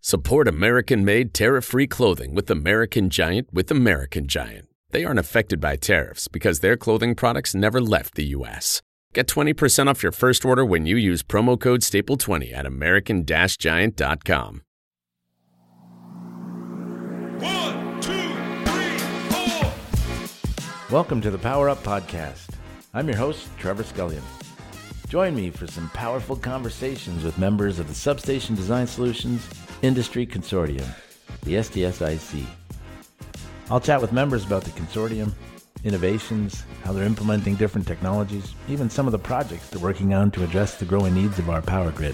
Support American-made tariff-free clothing with American Giant with American Giant. They aren't affected by tariffs because their clothing products never left the U.S. Get 20% off your first order when you use promo code STAPLE20 at american-giant.com. 1, 2, 3, 4. Welcome to the Power Up Podcast. I'm your host, Trevor Scullion. Join me for some powerful conversations with members of the Substation Design Solutions Industry Consortium, the SDSIC. I'll chat with members about the consortium, innovations, how they're implementing different technologies, even some of the projects they're working on to address the growing needs of our power grid.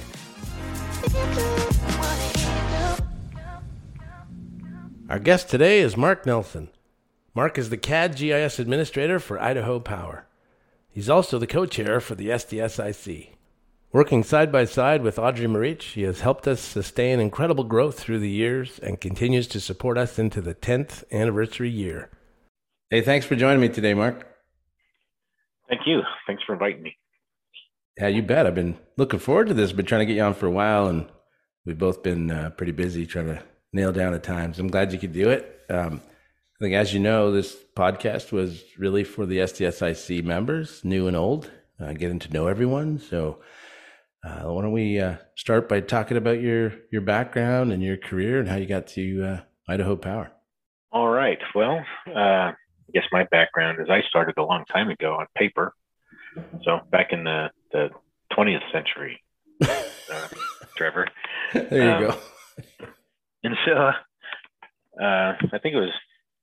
Our guest today is Mark Nelson. Mark is the CAD GIS Administrator for Idaho Power. He's also the co-chair for the SDSIC. Working side by side with Audrey Marich, he has helped us sustain incredible growth through the years and continues to support us into the 10th anniversary year. Hey, thanks for joining me today, Mark. Thank you. Thanks for inviting me. Yeah, you bet. I've been looking forward to this. Been trying to get you on for a while, and we've both been pretty busy trying to nail down the times. I'm glad you could do it. I think, as you know, this podcast was really for the SDSIC members, new and old, getting to know everyone. So why don't we start by talking about your background and your career and how you got to Idaho Power. All right. Well, I guess my background is I started a long time ago on paper. So back in the 20th century, Trevor. There you go. And so I think it was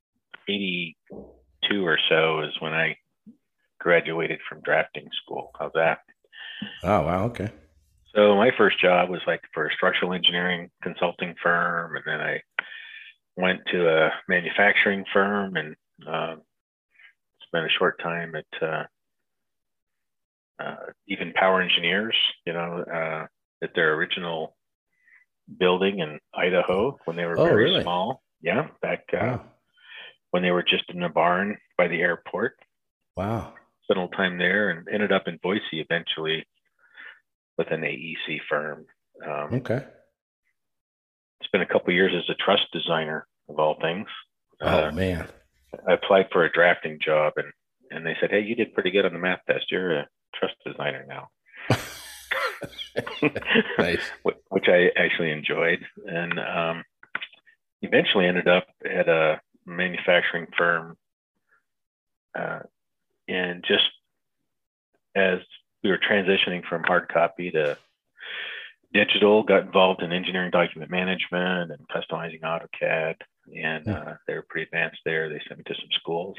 82 or so is when I graduated from drafting school. How's that? Oh, wow. Okay. So my first job was like for a structural engineering consulting firm. And then I went to a manufacturing firm and spent a short time at even Power Engineers, at their original building in Idaho when they were very small. Yeah. Back when they were just in a barn by the airport. Wow. Spent a little time there and ended up in Boise eventually with an AEC firm. Okay. Spent a couple of years as a truss designer of all things. Oh, man. I applied for a drafting job and they said, hey, you did pretty good on the math test. You're a truss designer now. Nice. Which I actually enjoyed. And eventually ended up at a manufacturing firm. And just as we were transitioning from hard copy to digital, got involved in engineering document management and customizing AutoCAD. And they were pretty advanced there. They sent me to some schools.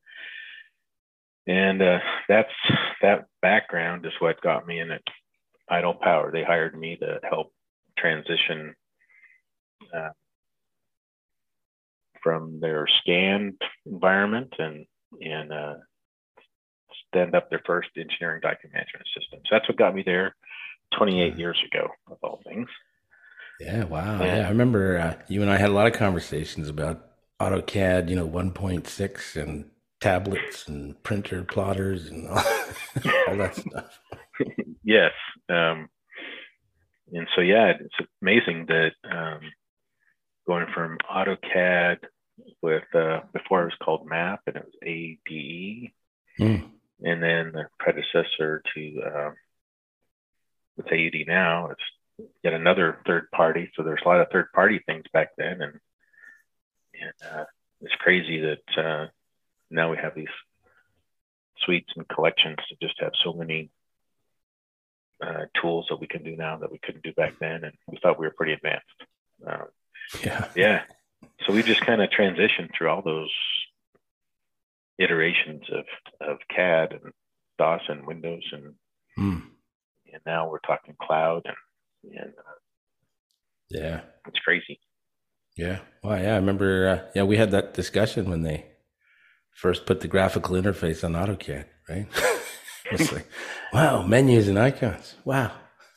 And that background is what got me in at Idaho Power. They hired me to help transition from their scanned environment and stand up their first engineering document management system. So that's what got me there 28 years ago, of all things. Yeah, wow. Yeah, I remember you and I had a lot of conversations about AutoCAD, 1.6 and tablets and printer plotters and all that stuff. Yes. And so, yeah, it's amazing that going from AutoCAD with, before it was called MAP and it was ADE, and then the predecessor to what's AUD now, it's yet another third party. So there's a lot of third party things back then. And it's crazy that now we have these suites and collections to just have so many tools that we can do now that we couldn't do back then. And we thought we were pretty advanced. Yeah. So we just kind of transitioned through all those iterations of CAD and DOS and Windows and now we're talking cloud and yeah, it's crazy. Yeah. Well, yeah, I remember, we had that discussion when they first put the graphical interface on AutoCAD, right? It's like, wow, menus and icons. Wow.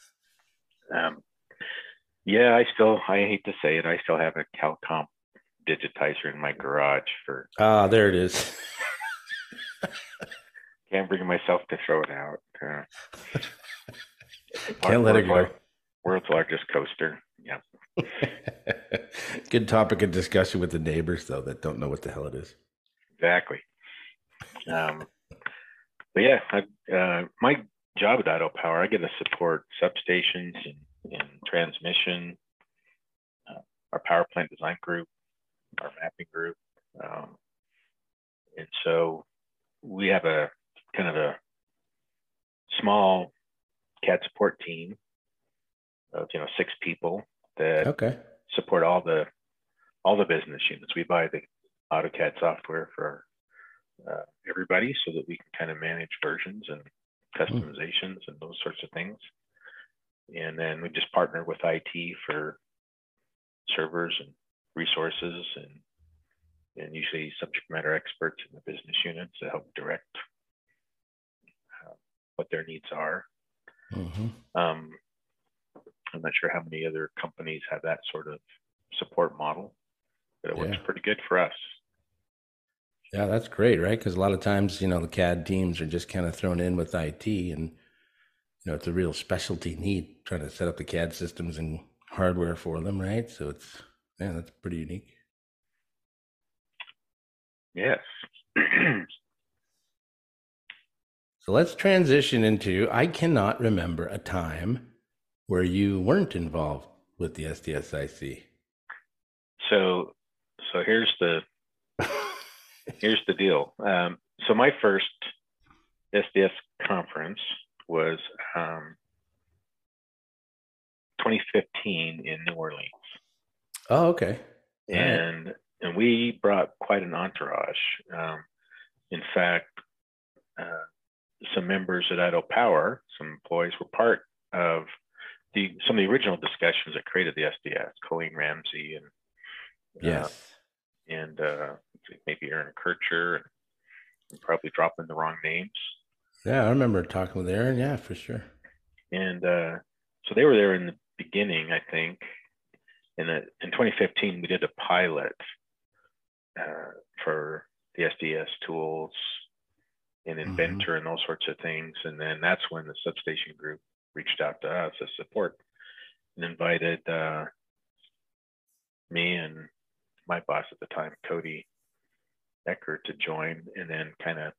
Yeah, I hate to say it, I still have a CalComp digitizer in my garage for. There it is. Can't bring myself to throw it out. Can't let it go. World's largest coaster. Yeah. Good topic of discussion with the neighbors, though, that don't know what the hell it is. Exactly. But yeah, my job at Idaho Power, I get to support substations and transmission, our power plant design group, our mapping group. And so we have a kind of a small CAD support team of 6 people that Okay. support all the business units. We buy the AutoCAD software for everybody so that we can kind of manage versions and customizations and those sorts of things. And then we just partner with IT for servers and resources and usually subject matter experts in the business units to help direct what their needs are. I'm not sure how many other companies have that sort of support model, but it works pretty good for us. Yeah, that's great, right? Because a lot of times, the CAD teams are just kind of thrown in with IT, and it's a real specialty need trying to set up the CAD systems and hardware for them, right? So that's pretty unique. Yes. So let's transition into, I cannot remember a time where you weren't involved with the SDSIC. So here's the deal. So my first SDS conference was 2015 in New Orleans. Oh, okay. And we brought quite an entourage. In fact, some members at Idaho Power, some employees, were part of some of the original discussions that created the SDS. Colleen Ramsey and maybe Aaron Kircher, and probably dropping the wrong names. Yeah, I remember talking with Aaron. Yeah, for sure. And so they were there in the beginning, I think. And in 2015, we did a pilot for the SDS tools and Inventor and those sorts of things. And then that's when the substation group reached out to us as support and invited me and my boss at the time, Cody Eckert, to join, and then kind of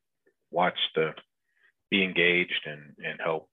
be engaged and help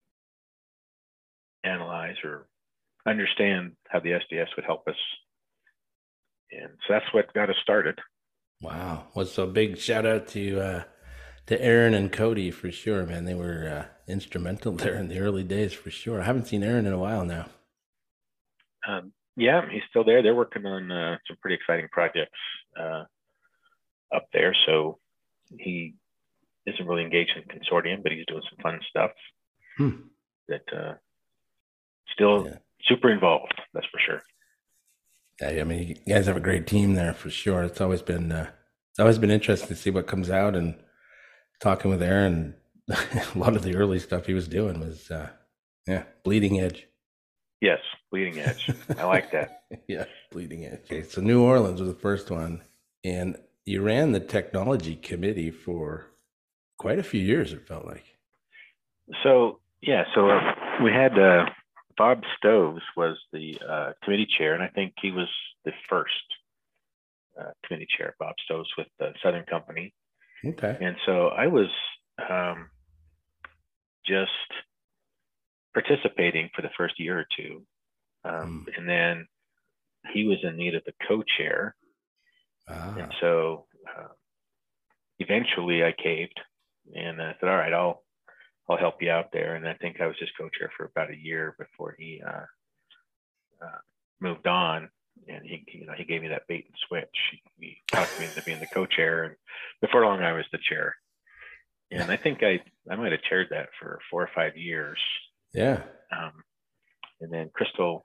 analyze or understand how the SDS would help us. And so that's what got us started. Wow. Well, so big shout out to Aaron and Cody for sure, man. They were instrumental there in the early days for sure. I haven't seen Aaron in a while now. Yeah, he's still there. They're working on some pretty exciting projects up there. So he isn't really engaged in consortium, but he's doing some fun stuff that still super involved. That's for sure. Yeah, I mean, you guys have a great team there for sure. It's always been interesting to see what comes out, and talking with Aaron, a lot of the early stuff he was doing was bleeding edge. Yes, bleeding edge. I like that. Yeah, bleeding edge. Okay, so New Orleans was the first one, and you ran the technology committee for quite a few years, it felt like. So we had Bob Stoves was the committee chair, and I think he was the first committee chair, Bob Stoves, with the Southern Company. Okay. And so I was just participating for the first year or two. And then he was in need of the co-chair. And so eventually I caved and I said, all right, I'll help you out there. And I think I was just co-chair for about a year before he moved on. And he gave me that bait and switch. He talked me into being the co-chair, and before long I was the chair. And I think I might have chaired that for 4 or 5 years. Yeah. And then Crystal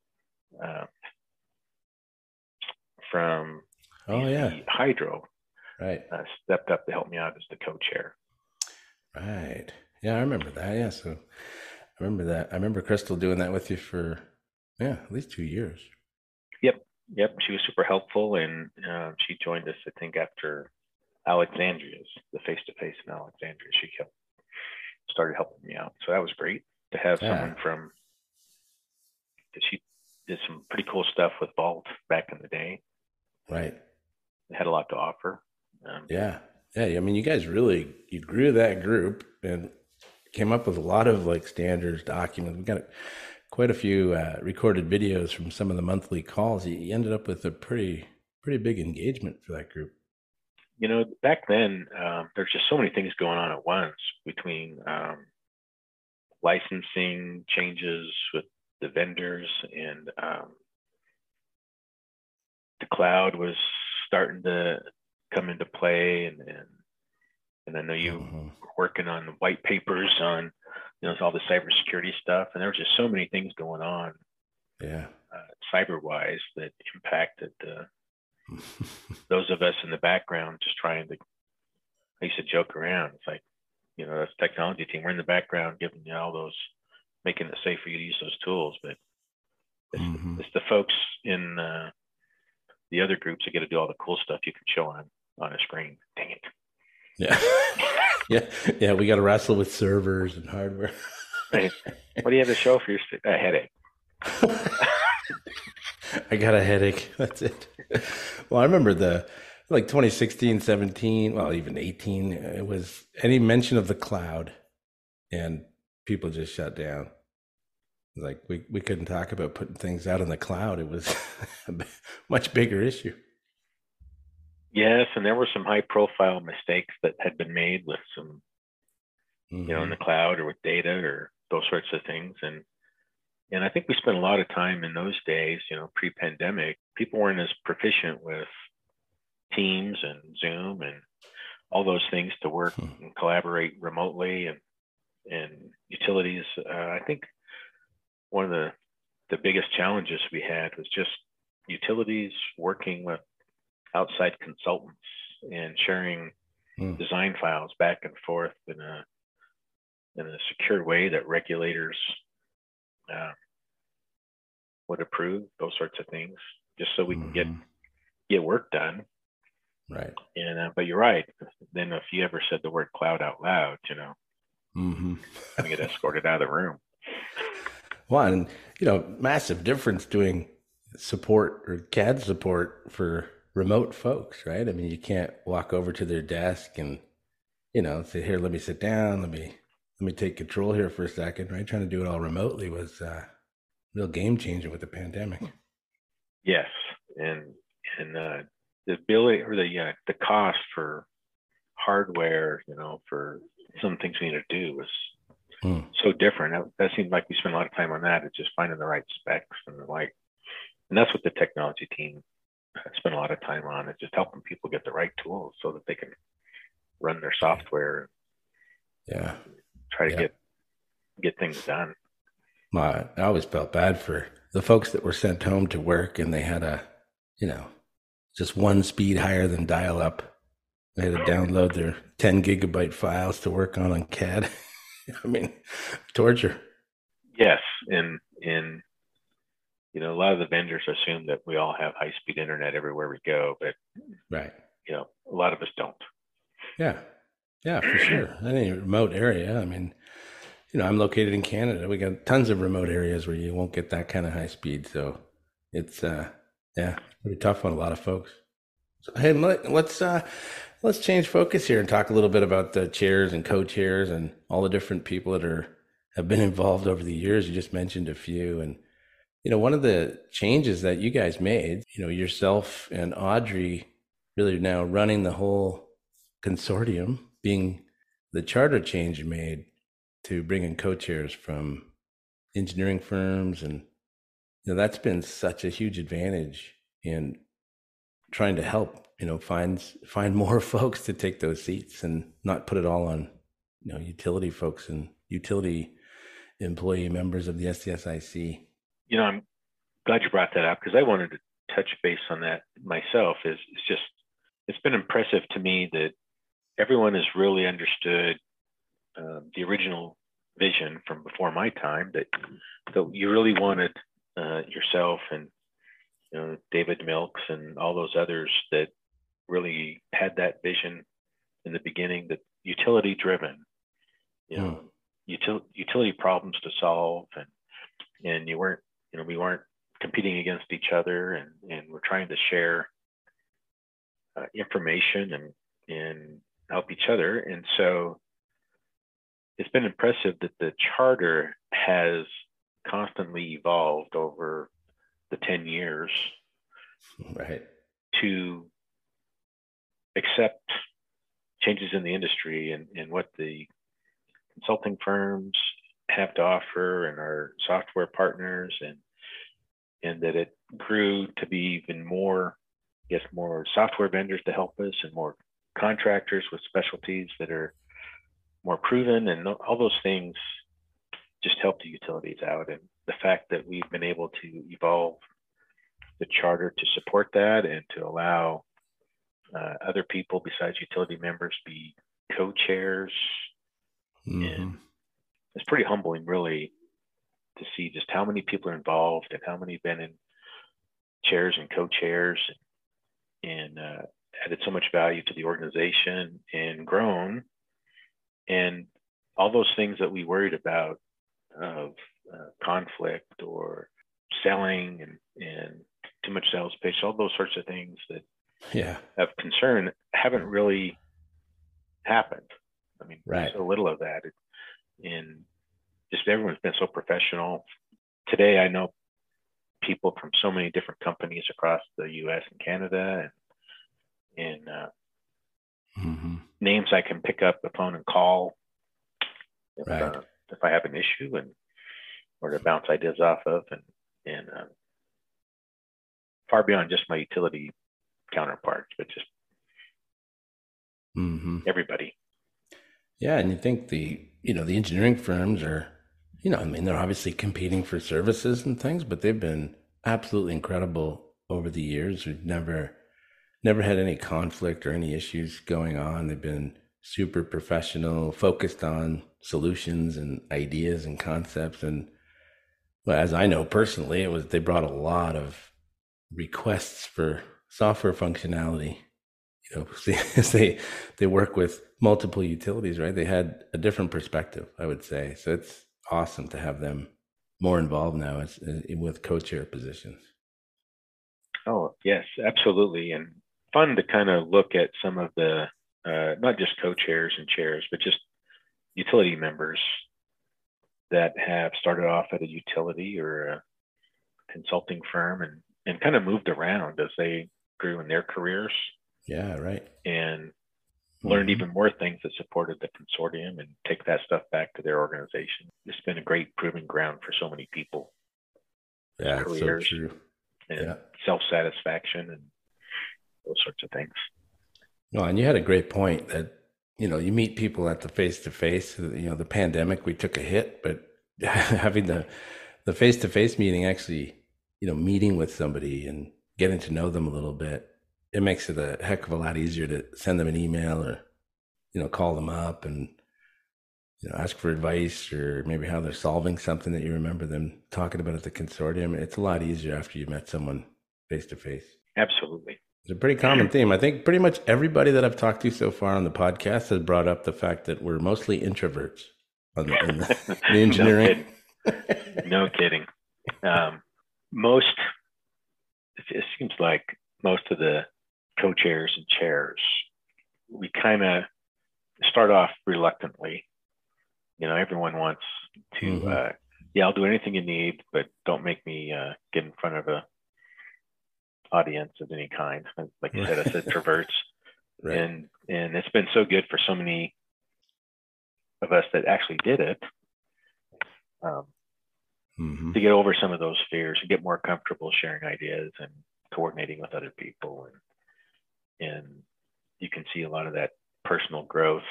from Hydro stepped up to help me out as the co-chair. Right. Yeah, I remember that. Yeah, so I remember that. I remember Crystal doing that with you for at least 2 years. Yep. She was super helpful, and she joined us, I think, after Alexandria's, the face-to-face in Alexandria. She started helping me out. So that was great to have someone because she did some pretty cool stuff with Vault back in the day. Right. They had a lot to offer. Yeah. Yeah. I mean, you guys really, you grew that group and came up with a lot of like standards documents. We got quite a few recorded videos from some of the monthly calls. You ended up with a pretty big engagement for that group. Back then, there's just so many things going on at once between licensing changes with the vendors, and the cloud was starting to come into play, and I know you were working on the white papers on all the cybersecurity stuff, and there were just so many things going on, cyber wise, that impacted those of us in the background just trying to. I used to joke around. It's like, that's technology team. We're in the background giving you all those, making it safe for you to use those tools, but it's the folks in the other groups that get to do all the cool stuff you can show on a screen. Dang it. Yeah. Yeah. We got to wrestle with servers and hardware. Right. What do you have to show for your headache? I got a headache. That's it. Well, I remember 2016, 17, well, even 18, it was any mention of the cloud and people just shut down. Like we couldn't talk about putting things out in the cloud. It was a much bigger issue. Yes, and there were some high profile mistakes that had been made with some, in the cloud or with data or those sorts of things. And I think we spent a lot of time in those days, pre-pandemic. People weren't as proficient with Teams and Zoom and all those things to work and collaborate remotely, and utilities. I think one of the biggest challenges we had was just utilities working with outside consultants and sharing design files back and forth in a secure way that regulators would approve, those sorts of things, just so we can get work done. Right. And but you're right. Then if you ever said the word cloud out loud, I get escorted out of the room. Well, and massive difference doing support or CAD support for remote folks, right? I mean, you can't walk over to their desk and say, "Here, let me sit down. Let me take control here for a second," right? Trying to do it all remotely was a real game changer with the pandemic. Yes, and the ability or the cost for hardware, for some things we need to do was so different. That seemed like we spent a lot of time on that. It's just finding the right specs and and that's what the technology team spent a lot of time on. It's just helping people get the right tools so that they can run their software. Yeah. Try to get things done. I always felt bad for the folks that were sent home to work and they had just one speed higher than dial up. They had to download their 10 gigabyte files to work on CAD. I mean, torture. Yes. And a lot of the vendors assume that we all have high speed internet everywhere we go, but right. A lot of us don't. Yeah. Yeah, for sure. Any remote area. I mean, I'm located in Canada. We got tons of remote areas where you won't get that kind of high speed. So it's, pretty tough on a lot of folks. So, hey, let's change focus here and talk a little bit about the chairs and co-chairs and all the different people that have been involved over the years. You just mentioned a few. And, one of the changes that you guys made, yourself and Audrey really now running the whole consortium, being the charter change you made to bring in co-chairs from engineering firms. And, that's been such a huge advantage in trying to help, find more folks to take those seats and not put it all on, utility folks and utility employee members of the SDSIC. I'm glad you brought that up because I wanted to touch base on that myself. It's been impressive to me that everyone has really understood the original vision from before my time, that you really wanted yourself and David Milks and all those others that really had that vision in the beginning, that utility driven, utility problems to solve, and we weren't competing against each other, and we're trying to share information and help each other. And so it's been impressive that the charter has constantly evolved over the 10 years, right, to accept changes in the industry and what the consulting firms have to offer and our software partners, and that it grew to be even more, I guess, more software vendors to help us and more contractors with specialties that are more proven, and all those things just help the utilities out. And the fact that we've been able to evolve the charter to support that and to allow other people besides utility members be co-chairs, and it's pretty humbling, really, to see just how many people are involved and how many have been in chairs and co-chairs, and added so much value to the organization and grown. And all those things that we worried about of conflict or selling and too much sales pitch, all those sorts of things that have concern haven't really happened. I mean, right. So little of that. And just everyone's been so professional. Today, I know people from so many different companies across the US and Canada, and names I can pick up the phone and call if I have an issue, and or to bounce ideas off of, and far beyond just my utility counterparts, but just everybody. Yeah, and you think the engineering firms are, I mean, they're obviously competing for services and things, but they've been absolutely incredible over the years. We've never had any conflict or any issues going on. They've been super professional, focused on solutions and ideas and concepts. And well, as I know personally, they brought a lot of requests for software functionality. As they work with multiple utilities, right? They had a different perspective, I would say. So it's awesome to have them more involved now with co-chair positions. Oh, yes, absolutely. And fun to kind of look at some of the, not just co-chairs and chairs, but just utility members that have started off at a utility or a consulting firm and kind of moved around as they grew in their careers. Yeah, right. And learned even more things that supported the consortium and take that stuff back to their organization. It's been a great proving ground for so many people. Yeah, careers, so true. And self-satisfaction and those sorts of things. No, and you had a great point that, you meet people at the face-to-face. The pandemic, we took a hit, but having the face-to-face meeting, actually, meeting with somebody and getting to know them a little bit, it makes it a heck of a lot easier to send them an email or, call them up and, ask for advice or maybe how they're solving something that you remember them talking about at the consortium. It's a lot easier after you met someone face to face. Absolutely. It's a pretty common theme. I think pretty much everybody that I've talked to so far on the podcast has brought up the fact that we're mostly introverts in the engineering. No kidding. It seems like most of the co-chairs and chairs, we kind of start off reluctantly. Everyone wants to, I'll do anything you need, but don't make me get in front of a audience of any kind. Like you said, us introverts. Right. And it's been so good for so many of us that actually did it to get over some of those fears and get more comfortable sharing ideas and coordinating with other people. And you can see a lot of that personal growth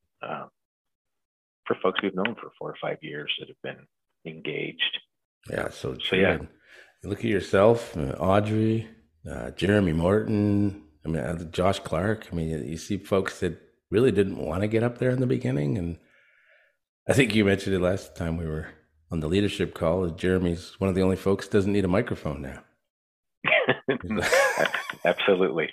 for folks we've known for 4 or 5 years that have been engaged. Yeah, so true. Yeah. Look at yourself, Audrey, Jeremy Morton, Josh Clark. You see folks that really didn't want to get up there in the beginning. And I think you mentioned it last time we were on the leadership call. Jeremy's one of the only folks that doesn't need a microphone now. Absolutely.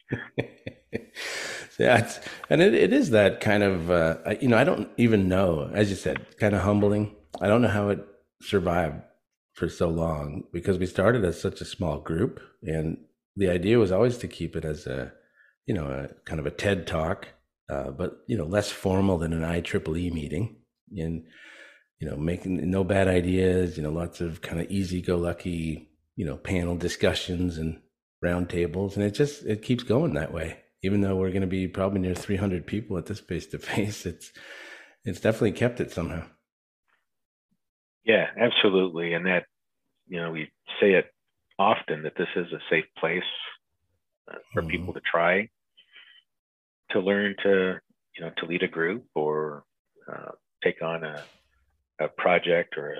Yeah, it is that kind of, I don't even know, as you said, kind of humbling. I don't know how it survived for so long because we started as such a small group, and the idea was always to keep it as a, a kind of a TED talk, but less formal than an IEEE meeting, and making no bad ideas, lots of kind of easy-go-lucky, panel discussions and roundtables, and it keeps going that way. Even though we're going to be probably near 300 people at this face-to-face, it's definitely kept it somehow. Yeah, absolutely. And that, we say it often that this is a safe place for people to try to learn to lead a group or take on a project or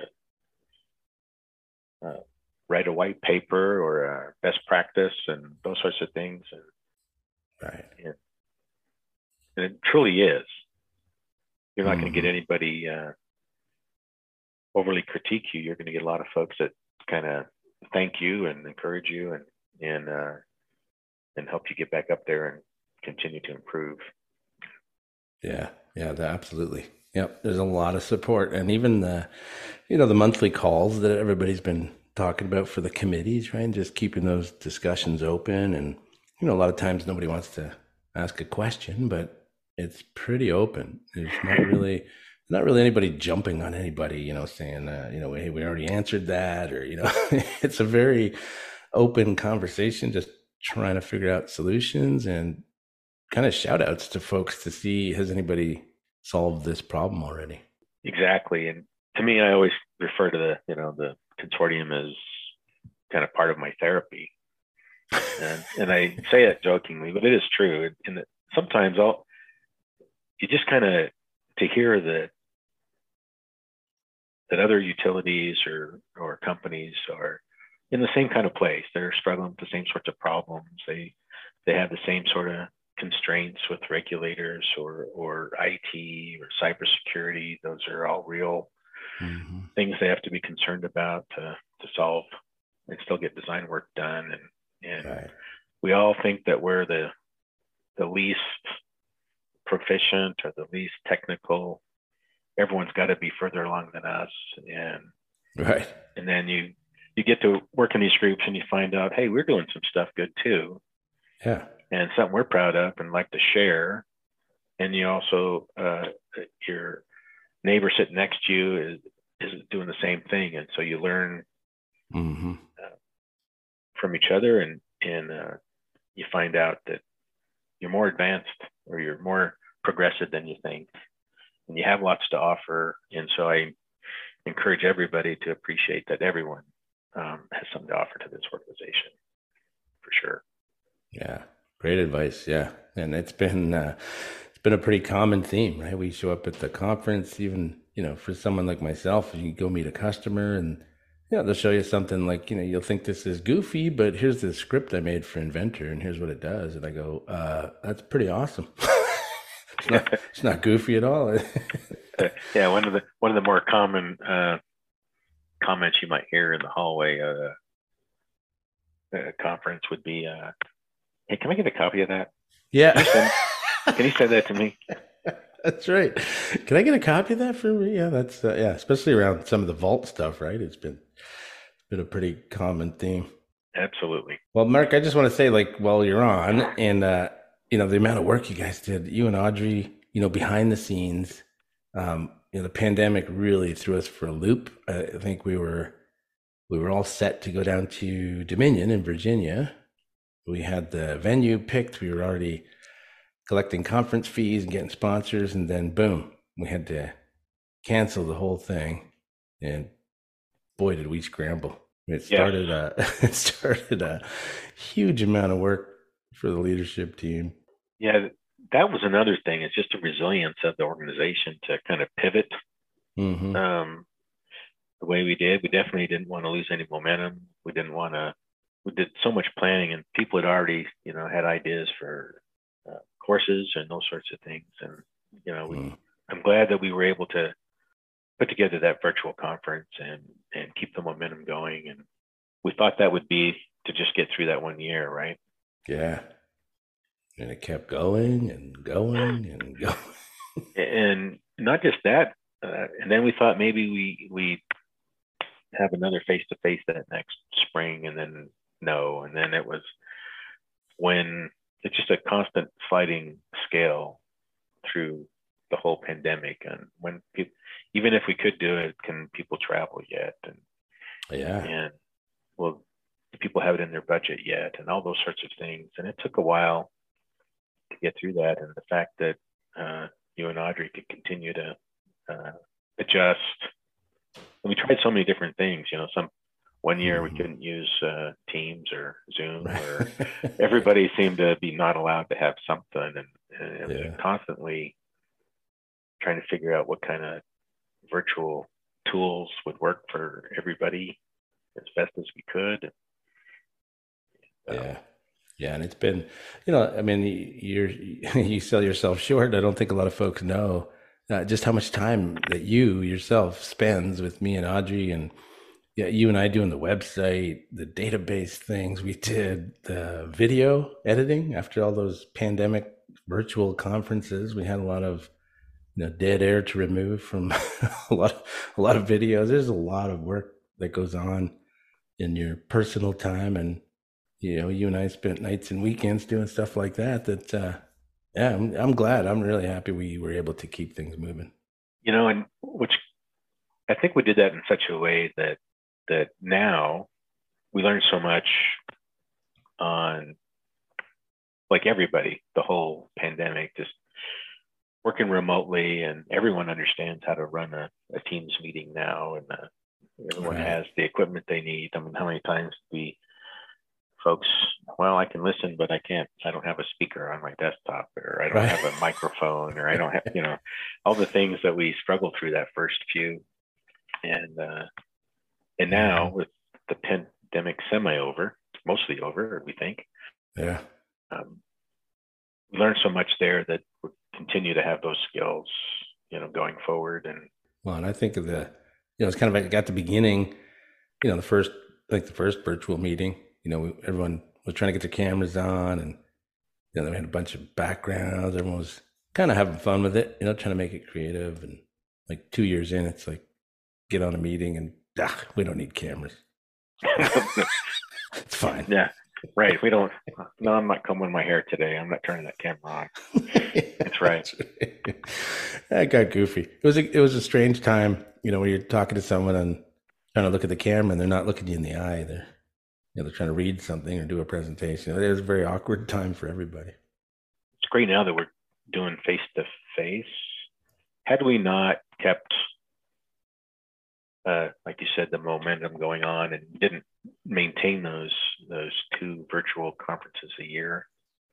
write a white paper or a best practice and those sorts of things. And, right. And it truly is. You're not going to get anybody overly critique you. You're going to get a lot of folks that kind of thank you and encourage you and help you get back up there and continue to improve. Yeah, absolutely. Yep, there's a lot of support, and even the monthly calls that everybody's been talking about for the committees, right? And just keeping those discussions open, and a lot of times nobody wants to ask a question, but it's pretty open. There's not really anybody jumping on anybody, saying, hey, we already answered that, or it's a very open conversation, just trying to figure out solutions and kind of shout outs to folks to see, has anybody solved this problem already? Exactly. And to me, I always refer to the consortium as kind of part of my therapy. And I say it jokingly, but it is true. And sometimes you just kind of, to hear that other utilities or companies are in the same kind of place. They're struggling with the same sorts of problems. They have the same sort of constraints with regulators or IT or cybersecurity. Those are all real things they have to be concerned about to solve and still get design work done. And right. We all think that we're the least proficient or the least technical. Everyone's got to be further along than us. And right. And then you get to work in these groups and you find out, hey, we're doing some stuff good too. Yeah. And something we're proud of and like to share. And you also, your neighbor sitting next to you is doing the same thing. And so you learn from each other and you find out that you're more advanced or you're more progressive than you think. And you have lots to offer. And so I encourage everybody to appreciate that everyone has something to offer to this organization, for sure. Yeah, great advice. Yeah, and it's been a pretty common theme, right? We show up at the conference, even for someone like myself, you go meet a customer, and they'll show you something like you'll think this is goofy, but here's the script I made for Inventor, and here's what it does, and I go, that's pretty awesome. It's not goofy at all. Yeah, one of the more common comments you might hear in the hallway conference would be, "Hey, can I get a copy of that? Yeah, can you send that to me?" That's right. Can I get a copy of that for me? Yeah, that's especially around some of the Vault stuff, right? It's been a pretty common theme. Absolutely. Well, Mark, I just want to say, while you're on, and the amount of work you guys did, you and Audrey, behind the scenes, the pandemic really threw us for a loop. I think we were all set to go down to Dominion in Virginia. We had the venue picked. We were already collecting conference fees and getting sponsors, and then boom, we had to cancel the whole thing. And boy, did we scramble! It started a huge amount of work for the leadership team. Yeah, that was another thing. It's just the resilience of the organization to kind of pivot the way we did. We definitely didn't want to lose any momentum. We did so much planning, and people had already, had ideas for courses and those sorts of things. And, I'm glad that we were able to put together that virtual conference and keep the momentum going. And we thought that would be to just get through that 1 year, right? Yeah. And it kept going and going and going. And not just that. And then we thought maybe we have another face-to-face that next spring, and then no. And then it was when it's just a constant sliding scale through the whole pandemic. And when people, even if we could do it, can people travel yet? And well, do people have it in their budget yet? And all those sorts of things. And it took a while to get through that. And the fact that you and Audrey could continue to adjust. And we tried so many different things, one year we couldn't use Teams or Zoom, or everybody seemed to be not allowed to have something. And it was constantly trying to figure out what kind of virtual tools would work for everybody as best as we could. And it's been, you sell yourself short. I don't think a lot of folks know just how much time that you yourself spends with me and Audrey, and you and I doing the website, the database things we did, the video editing after all those pandemic virtual conferences. We had a lot of dead air to remove from a lot of videos. There's a lot of work that goes on in your personal time, and you and I spent nights and weekends doing stuff like that. I'm glad. I'm really happy we were able to keep things moving. And which I think we did that in such a way that now we learn so much on, like everybody, the whole pandemic, just working remotely, and everyone understands how to run a Teams meeting now, and everyone has the equipment they need. I mean, how many times folks, well, I can listen, but I don't have a speaker on my desktop, or I don't have a microphone, or I don't have, all the things that we struggled through that first few. And now with the pandemic mostly over, we think. Yeah. We learned so much there that we'll continue to have those skills, going forward. And I think of it's kind of like at the beginning, the first virtual meeting, everyone was trying to get their cameras on, and they had a bunch of backgrounds. Everyone was kind of having fun with it, trying to make it creative. And like 2 years in, it's like, get on a meeting and we don't need cameras. It's fine. Yeah, right. We don't. No, I'm not combing my hair today. I'm not turning that camera on. That's right. That got goofy. It was a strange time, when you're talking to someone and trying to look at the camera, and they're not looking you in the eye. They're trying to read something or do a presentation. It was a very awkward time for everybody. It's great now that we're doing face to face. Had we not kept, like you said, the momentum going on, and didn't maintain those 2 virtual conferences a year,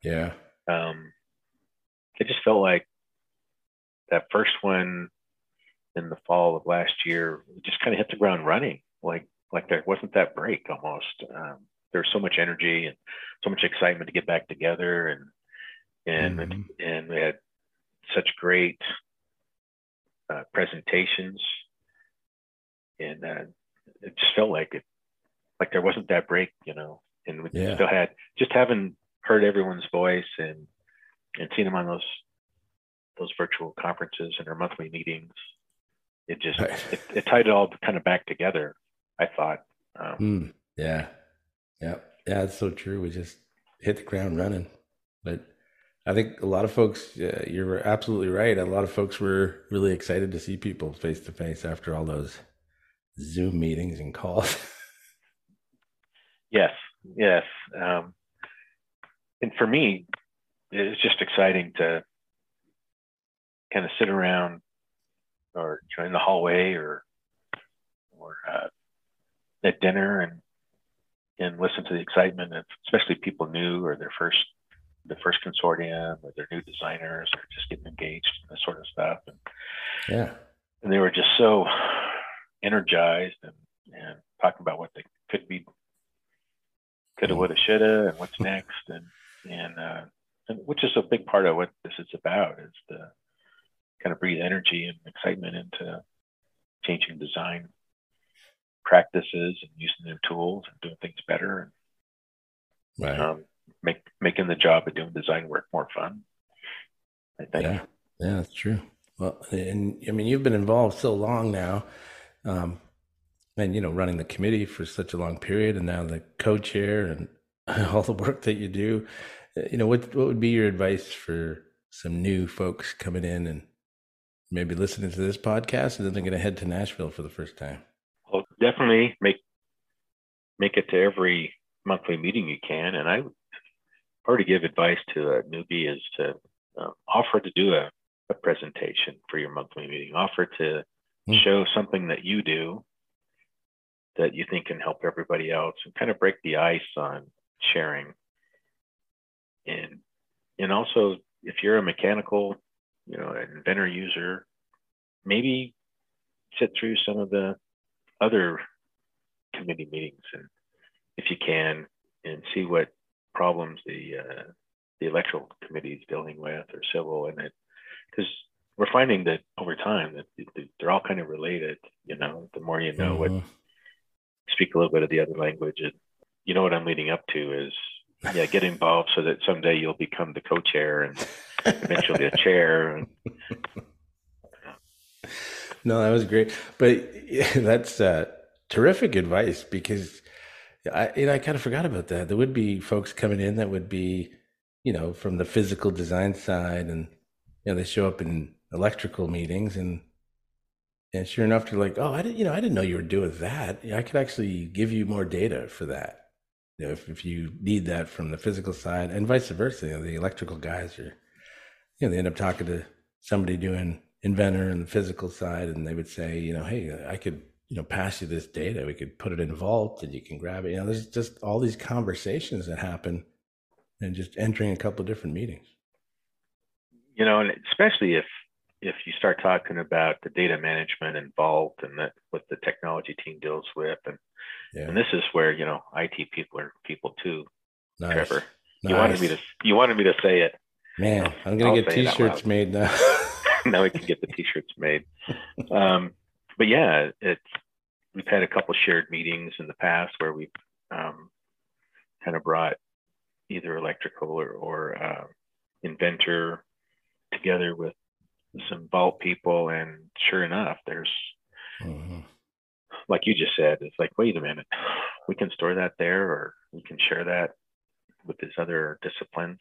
it just felt like that first one in the fall of last year, we just kind of hit the ground running. Like there wasn't that break almost. There was so much energy and so much excitement to get back together, and we had such great presentations, and it just felt like there wasn't that break, and we still had, just having heard everyone's voice and seen them on those virtual conferences and our monthly meetings. It just it tied it all kind of back together, I thought. Yeah, it's so true. We just hit the ground running. But I think a lot of folks, you're absolutely right. A lot of folks were really excited to see people face to face after all those Zoom meetings and calls. Yes. And for me, it's just exciting to kind of sit around, or in the hallway, or at dinner, and listen to the excitement of, especially people new, or the first consortium, or their new designers, or just getting engaged in this sort of stuff. And they were just so energized, and talking about what they could be, coulda, woulda, shoulda, and what's next, and which is a big part of what this is about, is to kind of breathe energy and excitement into changing design practices and using new tools and doing things better, and making the job of doing design work more fun, I think. Yeah, that's true. Well, and I mean, you've been involved so long now. and, running the committee for such a long period, and now the co-chair and all the work that you do, what would be your advice for some new folks coming in and maybe listening to this podcast, and then they're going to head to Nashville for the first time? Well, definitely make it to every monthly meeting you can. And I already give advice to a newbie is to offer to do a presentation for your monthly meeting. Offer to show something that you do that you think can help everybody else, and kind of break the ice on sharing. And also, if you're a mechanical, an inventor user, maybe sit through some of the other committee meetings, and if you can, and see what problems the electrical committee is dealing with, or civil, and it, because we're finding that over time that they're all kind of related. The more you know, what speak a little bit of the other language, and what I'm leading up to is get involved so that someday you'll become the co-chair and eventually a chair. No, that was great, but that's terrific advice, because I kind of forgot about that. There would be folks coming in that would be, from the physical design side, and they show up in electrical meetings, and sure enough, they're like, "Oh, I didn't know you were doing that. I could actually give you more data for that, if you need that from the physical side, and vice versa." The electrical guys are, they end up talking to somebody doing inventor and the physical side, and they would say, "Hey, I could, pass you this data. We could put it in Vault, and you can grab it." There's just all these conversations that happen, and just entering a couple of different meetings. And especially if you start talking about the data management and Vault, and that what the technology team deals with, and this is where IT people are people too. Nice. Trevor, nice. You wanted me to say it. Man, I'm gonna get T-shirts made now. Now we can get the T-shirts made. But yeah, we've had a couple shared meetings in the past where we've kind of brought either electrical or inventor together with some Vault people, and sure enough, there's like you just said, it's like, wait a minute, we can store that there, or we can share that with these other disciplines.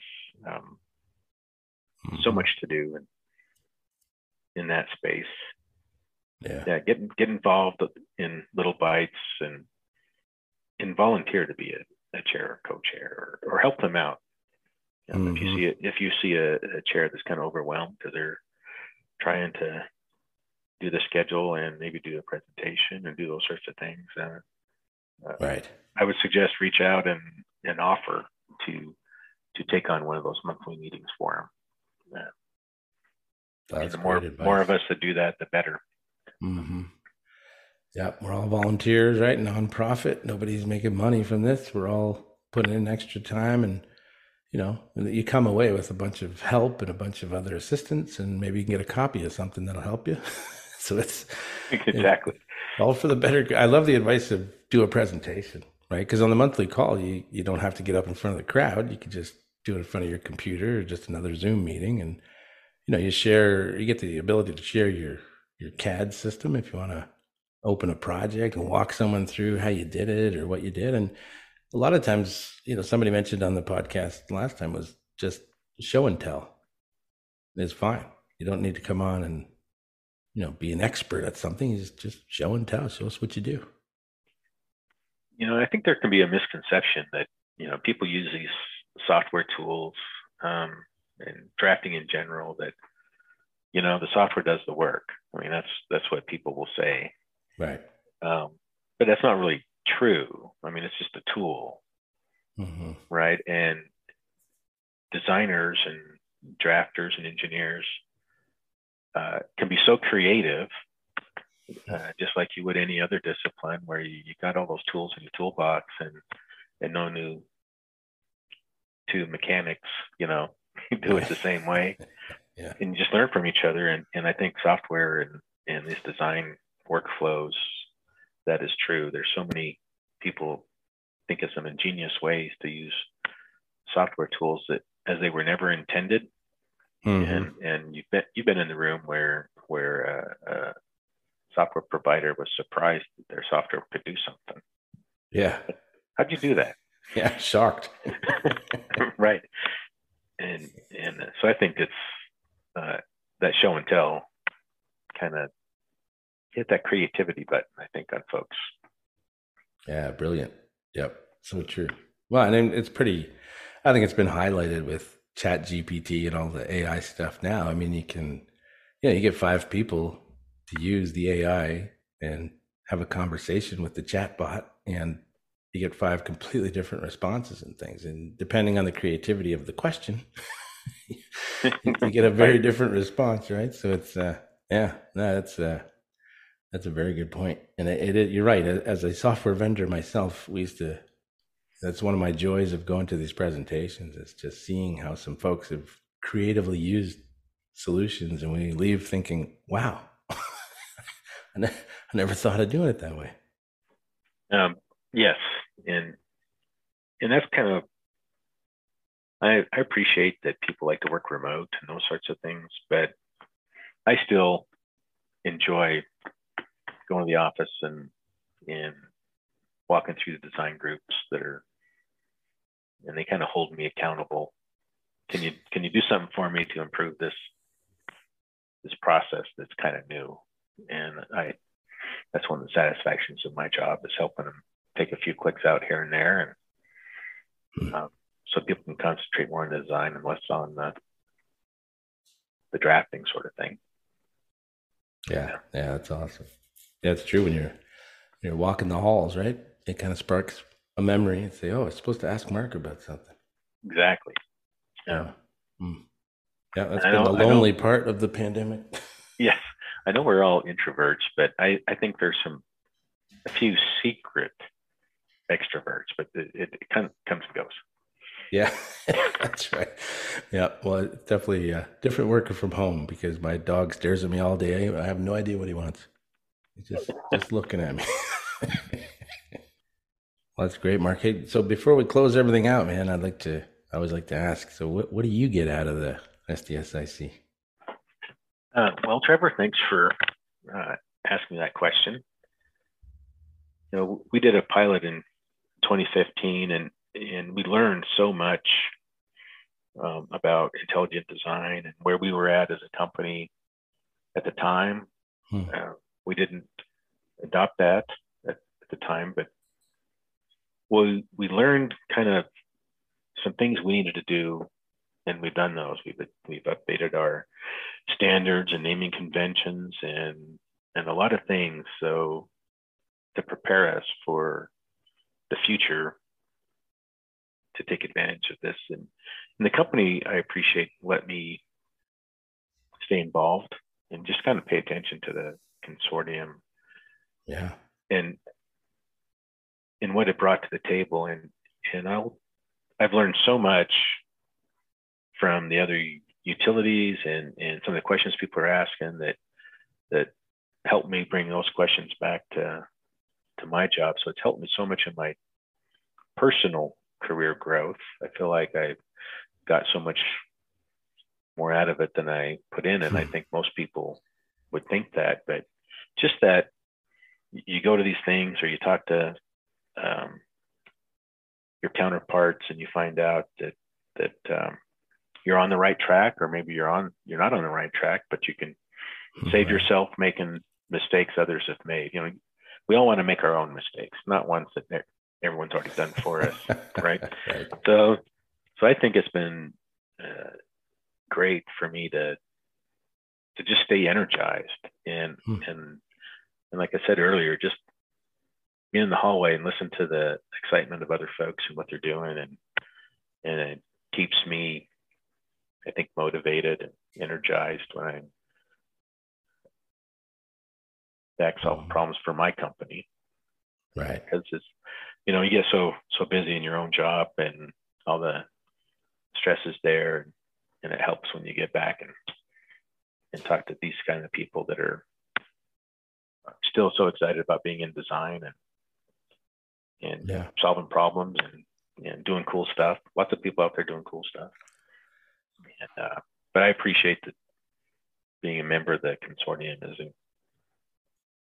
So much to do in that space. Get involved in little bites, and volunteer to be a chair or co-chair, or help them out. If you see a chair that's kind of overwhelmed because they're trying to do the schedule and maybe do a presentation and do those sorts of things, right, I would suggest reach out and offer to take on one of those monthly meetings for them. That's the more of us that do that, the better. Yeah, we're all volunteers, right? Nonprofit. Nobody's making money from this. We're all putting in extra time, and you come away with a bunch of help and a bunch of other assistance, and maybe you can get a copy of something that'll help you. So it's exactly all for the better. I love the advice of do a presentation, right? Because on the monthly call, you don't have to get up in front of the crowd. You can just do it in front of your computer, or just another Zoom meeting, and you get the ability to share your CAD system if you want to open a project and walk someone through how you did it or what you did. And a lot of times, somebody mentioned on the podcast last time was just show and tell. It's fine. You don't need to come on and, be an expert at something. You just show and tell. Show us what you do. I think there can be a misconception that, people use these software tools and drafting in general, that, the software does the work. I mean, that's what people will say. Right. But that's not really true. I mean, it's just a tool, right? And designers and drafters and engineers can be so creative, just like you would any other discipline, where you got all those tools in your toolbox, and no new two mechanics, do it the same way. Yeah. And you just learn from each other. And I think software and these design workflows, that is true. There's so many people think of some ingenious ways to use software tools that, as they were never intended. And you've been in the room where software provider was surprised that their software could do something. Yeah. How'd you do that? Yeah. Shocked. Right. And so I think it's that show and tell kind of hit that creativity button, I think, on folks. Yeah. Brilliant. Yep. So true. Well, and then I think it's been highlighted with Chat GPT and all the AI stuff now. I mean, you get 5 people to use the AI and have a conversation with the chatbot, and you get 5 completely different responses and things. And depending on the creativity of the question, you get a very different response, right? So it's, that's a very good point. And you're right. As a software vendor myself, that's one of my joys of going to these presentations, is just seeing how some folks have creatively used solutions, and we leave thinking, wow, I never thought of doing it that way. Yes. And that's kind of, I appreciate that people like to work remote and those sorts of things, but I still enjoy going to the office and walking through the design groups and they kind of hold me accountable. Can you do something for me to improve this process that's kind of new? And that's one of the satisfactions of my job, is helping them take a few clicks out here and there, and so people can concentrate more on the design and less on the drafting sort of thing. Yeah, that's awesome. Yeah, it's true. When you're walking the halls, right? It kind of sparks a memory and say, "Oh, I was supposed to ask Mark about something." Exactly. Yeah. Yeah, that's been the lonely part of the pandemic. Yes, I know we're all introverts, but I think there's a few secret extroverts, but it kind of comes and goes. Yeah, that's right. Yeah, well, it's definitely different working from home, because my dog stares at me all day. I have no idea what he wants. He's just looking at me. Well, that's great, Mark. Hey, so before we close everything out, man, I always like to ask, so what do you get out of the SDSIC? Well, Trevor, thanks for asking that question. We did a pilot in 2015, and we learned so much about intelligent design and where we were at as a company at the time. We didn't adopt that at the time, but we learned kind of some things we needed to do, and we've done those. We've updated our standards and naming conventions and a lot of things, so to prepare us for the future, to take advantage of this. And the company, I appreciate, let me stay involved and just kind of pay attention to the consortium. Yeah. And what it brought to the table. And I've learned so much from the other utilities and some of the questions people are asking that helped me bring those questions back to my job. So it's helped me so much in my personal career growth. I feel like I got so much more out of it than I put in. And I think most people would think that, but just that you go to these things or you talk to your counterparts and you find out that you're on the right track, or maybe you're not on the right track, but you can save yourself making mistakes others have made. We all want to make our own mistakes, not ones that everyone's already done for us, right? Right. So I think it's been great for me to just stay energized and like I said earlier, just be in the hallway and listen to the excitement of other folks and what they're doing, and it keeps me, I think, motivated and energized when I'm back solving problems for my company. Right. Because it's, you get so busy in your own job and all the stress is there, and it helps when you get back and talk to these kind of people that are still so excited about being in design and solving problems and doing cool stuff. Lots of people out there doing cool stuff. And, but I appreciate that being a member of the consortium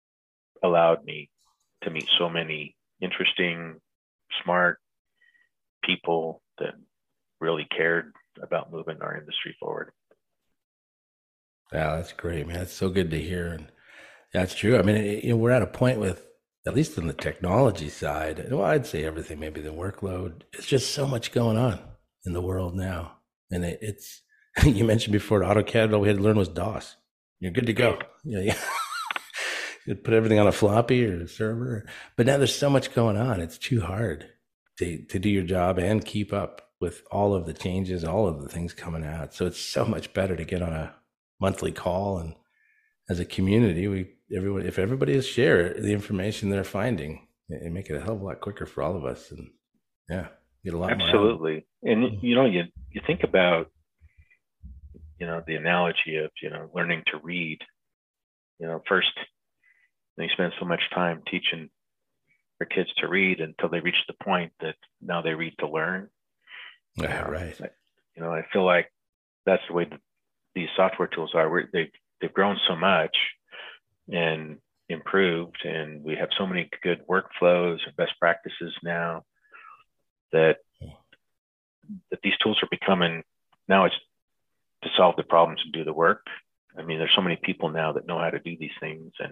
allowed me to meet so many interesting, smart people that really cared about moving our industry forward. Yeah, that's great, man. It's so good to hear. And that's true. I mean, we're at a point with, at least on the technology side, well, I'd say everything, maybe the workload, it's just so much going on in the world now. And it's, you mentioned before, AutoCAD, all we had to learn was DOS. You're good to go. Yeah. You put everything on a floppy or a server. But now there's so much going on. It's too hard to do your job and keep up with all of the changes, all of the things coming out. So it's so much better to get on a monthly call, and as a community, if everybody is share the information they're finding, it make it a hell of a lot quicker for all of us, and get a lot absolutely more. And you think about the analogy of learning to read. First you spend so much time teaching your kids to read until they reach the point that now they read to learn. Yeah, right. I feel like that's the way these software tools are. They've grown so much and improved, and we have so many good workflows and best practices now that these tools are becoming, now it's to solve the problems and do the work. I mean, there's so many people now that know how to do these things, and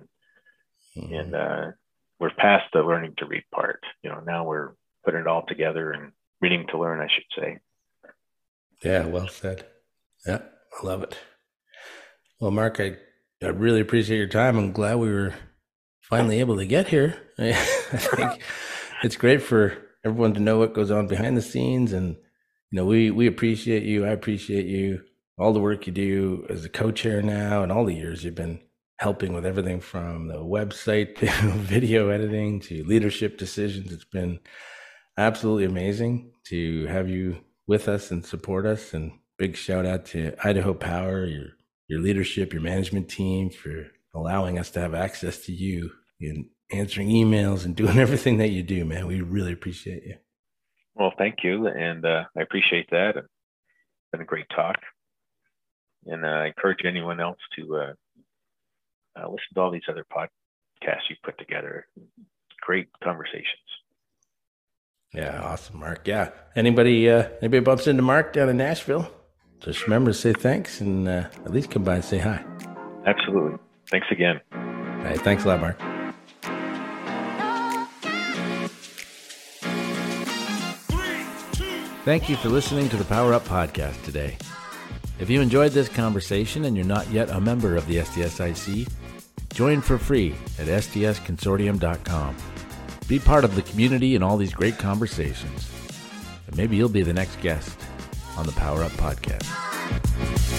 we're past the learning to read part. Now we're putting it all together and reading to learn, I should say. Yeah, well said. Yeah, I love it. Well, Mark, I really appreciate your time. I'm glad we were finally able to get here. I think it's great for everyone to know what goes on behind the scenes, and we appreciate you. I appreciate you, all the work you do as a co-chair now, and all the years you've been helping with everything from the website to video editing to leadership decisions. It's been absolutely amazing to have you with us and support us. And big shout out to Idaho Power, your leadership, your management team, for allowing us to have access to you and answering emails and doing everything that you do, man. We really appreciate you. Well, thank you. And I appreciate that. It's been a great talk. And I encourage anyone else to listen to all these other podcasts you put together. Great conversations. Yeah, awesome, Mark. Yeah, anybody bumps into Mark down in Nashville, just remember to say thanks and at least come by and say hi. Absolutely. Thanks again. All right, thanks a lot, Mark. Thank you for listening to the Power Up Podcast today. If you enjoyed this conversation and you're not yet a member of the STSIC, join for free at stsconsortium.com. Be part of the community and all these great conversations. And maybe you'll be the next guest on the Power Up Podcast.